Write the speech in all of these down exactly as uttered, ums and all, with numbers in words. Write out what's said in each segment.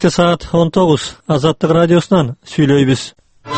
Кечке саат он тогуз. Азаттык радиосунан сүйлөйбүз.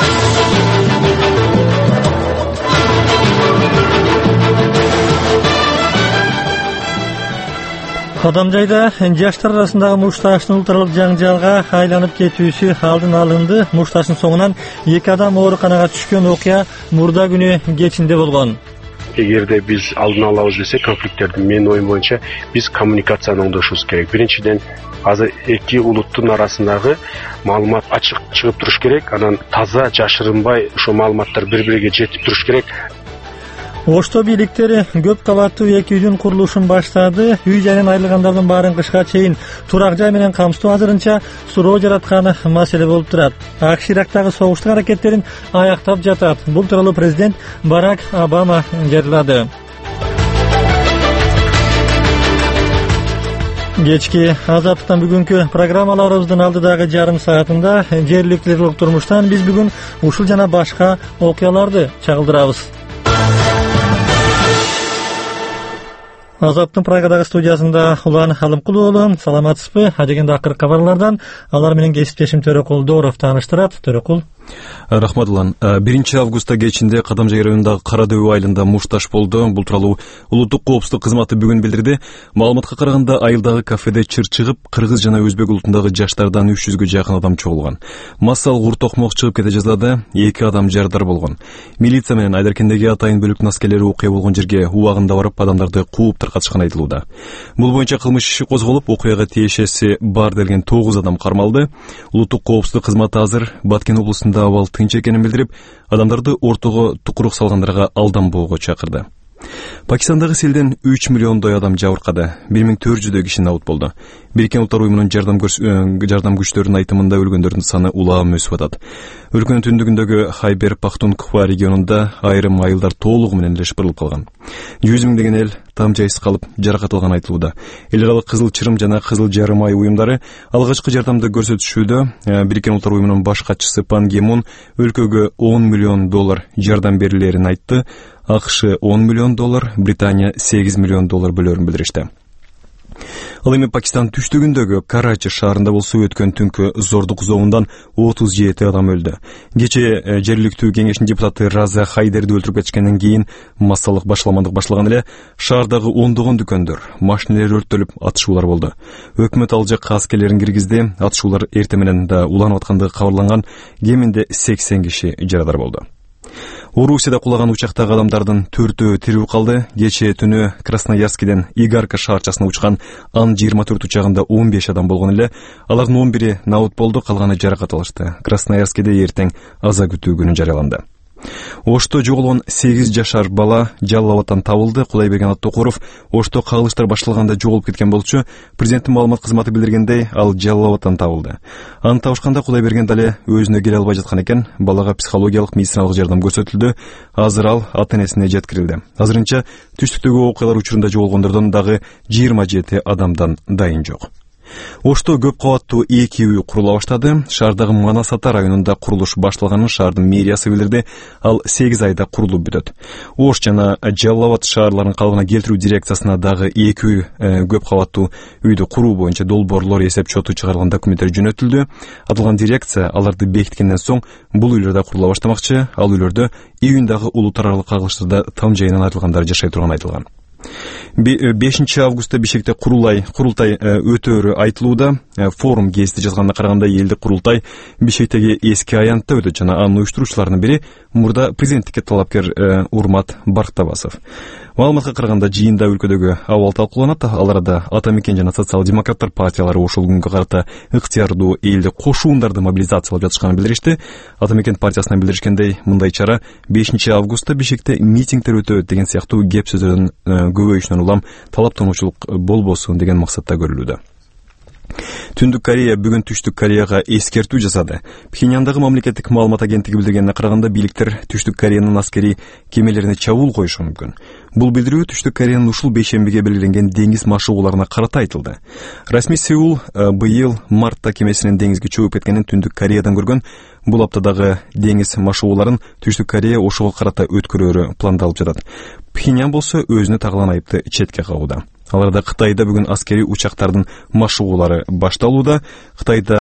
Адамжайда жаштар арасындагы мушташтын улуттаралык жаңжалга айланып кетүүсү алдын алынды. Мушташтын соңунан эки адам ооруканага түшкөн окуя мурда күнү кечинде болгон. Эгерде биз алдын алабыз десек, конфликттерди менин оюм боюнча биз коммуникацияны оңдошубуз керек. Биринчиден, азыр эки улуттун арасындагы маалымат ачык чыгып туруш керек. Анан таза жашырынбай ошо маалыматтар бири-бириге жетип туруш керек. Ошто бийликтери көп кабаттуу эки үйдүн курулушун баштады. Үй жайынан айрылгандардын баарын кышка чейин турак жай менен камсыздоо азырынча суроо жаратканы маселе болуп турат. АКШ Ирактагы согуштук аракеттерин аяктап жатат. Бул тууралуу президент Барак Обама жарыялады. Кечки азаттыктан бүгүнкү программаларыбыздын алдыдагы жарым саатында жергиликтүү турмуштан биз бүгүн ушул жана башка окуяларды чагылдырабыз. Азаттын Прагадагы студиясында Улан Алымкулуу уулу, саламатсызбы? Адегенде акыркы кабарлардан алар менен кесиптешим Төрөкул Дооров тааныштырат. Төрөкул. Рахмат Улан. биринчи августта кечинде Кадамжай районундагы Кара дөбө айылында мушташ болду. Бул тууралуу улуттук коопсуздук кызматы бүгүн билдирди. Маалыматка караганда айылдагы кафеде чыр чыгып, кыргыз жана өзбек улутундагы жаштардан үч жүзгө жакын адам чогулган. Массалык ур-токмок чыгып кете жаздады, эки адам жардар болгон. Милиция менен Айдаркендеги атайын бөлүктүн аскерлери окуя болгон жерге убагында барып адамдарды кууп таркатышканы айтылууда. Бул боюнча кылмыш иши козголуп, окуяга тиешеси бар делген тогуз адам кармалды. Улуттук коопсуздук кызматы азыр Баткен облусунда абал тынч экенин билдирип, адамдарды ортого тукурук салгандарга алданбоого чакырды. Пакистандагы селден үч миллиондой адам жабыркады. бир миң төрт жүздөй киши набыт болду. Бириккен Улуттар уюмунун жардам жардам күчтөрүнүн айтымында өлгөндөрдүн саны улам өсүп атат. Өлкөнүн түндүгүндөгү Хайбер Пахтунква регионунда айрым айылдар толугу менен эле шыпырылып калган. жүз миңдеген эл там жайсыз калып жаракат алган айтылууда. Эл аралык Кызыл Чырым жана Кызыл Жарым ай уюмдары алгачкы жардамды көрсөтүшүүдө. Бириккен Улуттар уюмунун баш катчысы Пан Ги Мун өлкөгө он миллион доллар жардам берилерин айтты. АКШ он миллион доллар, Британия сегиз миллион доллар бөлөрүн билдиришти. Ал эми Пакистан түштүгүндөгү Карачи шаарында болсо өткөн түнкү зордук зообундан отуз жети адам өлдү. Кече жергиликтүү кеңештин депутаты Раза Хайдерди өлтүрүп кетишкенден кийин массалык башаламандык башталган эле. Шаардагы ондогон дүкөндөр, машиналар өрттөлүп, атышуулар болду. Өкмөт ал жакка аскерлерин киргизди. Атышуулар эртең менен да уланып аткандыгы кабарланган. Кеминде сексен киши жарадар болду. Орусияда кулаган учактагы адамдардын төртөө тирүү калды. Кечээ түнү Красноярскиден Игарка шаарчасына учкан Ан жыйырма төрт учагында он беш адам болгон эле. Алардын он бири набыт болду, калганы жаракат алышты. Красноярскиде эртең аза күтүү күнү жарыяланды. Ошто жоголгон сегиз жашар бала Жалал Абадтан табылды. Кудайберген Аттокуров Ошто кагылыштар башталганда жоголуп кеткен болчу. Президенттин маалымат кызматы билдиргендей, ал Жалал Абадтан табылды. Аны табышканда Кудайберген дале өзүнө келе албай жаткан экен. Балага психологиялык медициналык жардам көрсөтүлдү. Азыр ал ата-энесине жеткирилди. Азырынча түштүктөгү окуялар учурунда жоголгондордон дагы жыйырма жети адамдан дайын жок. Ошто көп кабаттуу эки үй курула баштады. Шаардагы Манасата районунда курулуш башталганын шаардын мэриясы билдирди. Ал сегиз айда курулуп бүтөт. Ош жана Жалал Абад шаарларын калыбына келтирүү дирекциясына дагы эки үй көп кабаттуу үйдү куруу боюнча долбоорлор эсеп чоту чыгарылган документтер жөнөтүлдү. Аталган дирекция аларды бекиткенден соң бул үйлөрдө курула баштамакчы. Ал үйлөрдө июндагы улуттар аралык кагылыштарда там жайынан айрылгандар жашай турганы айтылган. бешинчи августта Бишкекте курулай курултай өтөөрү айтылууда. Форум гезити жазганына караганда элдик курултай Бишкектеги эски аянтта өтөт жана анын уюштуруучуларынын бири мурда президенттикке талапкер Урмат Барктабасов. Маалыматка караганда жыйында өлкөдөгү абал талкууланат. Ал арада Ата Мекен жана социал-демократтар партиялары ошол күнгө карата ыктыярдуу элди кошуундарды мобилизациялап жатышканын билдиришти. Ата Мекен партиясынан билдиришкендей, мындай чара бешинчи августта Бишкекте митингдер өтөт деген сыяктуу кеп сөздөрдүн көбөйүшүнөн улам талаптануучулук болбосун деген максатта көрүлүүдө. Түндүк Корея бүгүн Түштүк Кореяга эскертүү жасады. Пхеньяндагы мамлекеттик маалымат агенттиги билдиргенине караганда бийликтер Түштүк Кореянын аскери кемелерине чабуул коюшу мүмкүн. Бул билдирүү Түштүк Кореянын ушул бейшембиге белгиленген деңиз машыгууларына карата айтылды. Расмий Сеул быйыл мартта кемесинин деңизге чөгүп кеткенин Түндүк Кореядан көргөн. Бул аптадагы деңиз машыгууларын Түштүк Корея ошого карата өткөрөөрү пландалып жатат. Пхеньян болсо өзүнө тагылган айыпты четке кагууда. Аларда Кытайда бүгүн аскери учактардын машыгуулары башталууда. Кытайда